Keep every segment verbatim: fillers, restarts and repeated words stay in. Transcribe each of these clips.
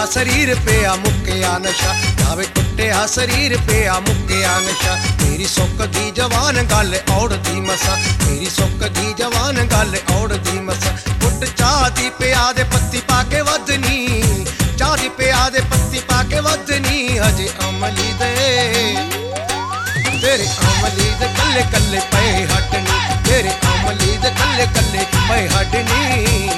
टुटिया शरीर पिया मुक्या नशा, जावे टुटिया शरीर पिया मुक्या नशा। मेरी सुख दी जवान गल औड़ दी मसा, मेरी सुख दी जवान गल औड़ दी मसा। गुट चाह दी पिया दे पत्ती पाके वधनी, चाह दी पिया दे पत्ती पाके वधनी। हजे अमली दे तेरे अमली दे कल्ले कल्ले पे हटनी, तेरे अमली दे कल्ले कल्ले पे हटनी।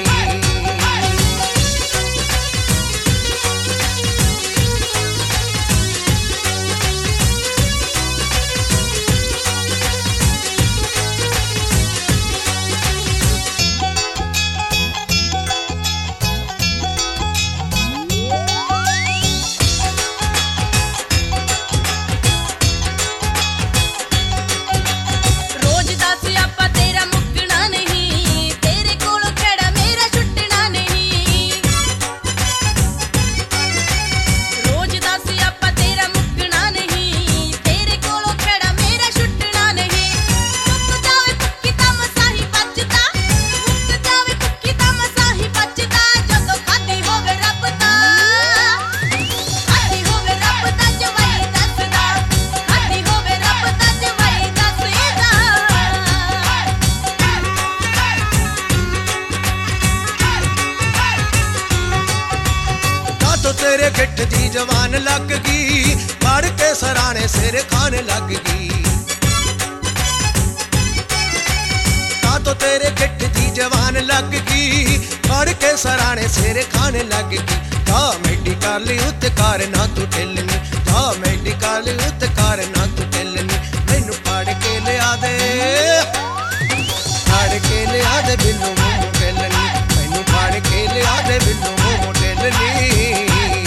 तेरे गिठ दी जवान लग गई, फाड़ के सराने सिर खाने लग गई। का तो तेरे गिठ दी जवान लग गई, फाड़ के सराने सिर खाने लग गई। जा मेडिकल उत्त कर ना तू ढिलनी, जा मेडिकल उत्त कर ना तू ढिलनी। मैनू फाड़ के लिया दे, फाड़ के लिया दे बिल्लू मोमो ढिलनी, मैनू फाड़ के लिया दे बिल्लू मोमो ढिलनी।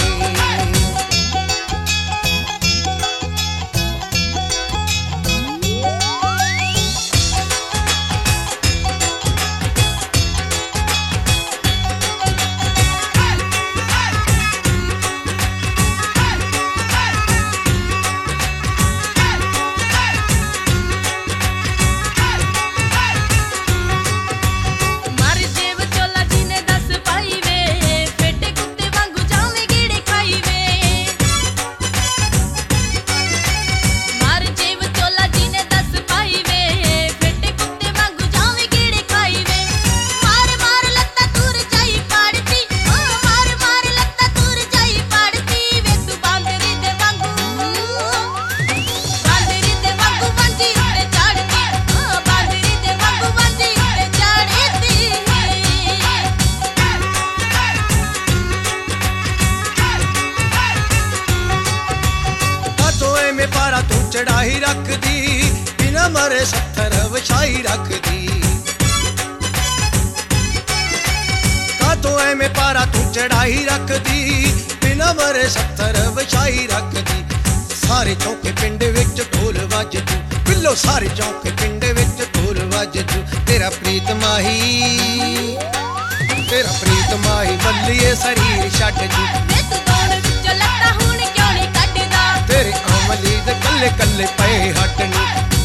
पारा तू चढ़ाई रख दी, बिना मरे सत्थर विछाई रख दी। का तो एवें पारा तू चढ़ाई रख दी, बिना मरे सत्थर विछाई रख दी। सारे चौके पिंड विच ढोल वज तू बिल्लो, सारे चौके पिंड विच ढोल वज तू। तेरा प्रीत माही, तेरा प्रीत माही बल्लिए शरीर छड्ड जू। तेरे अमली दे कल्ले कल्ले पे हटनी।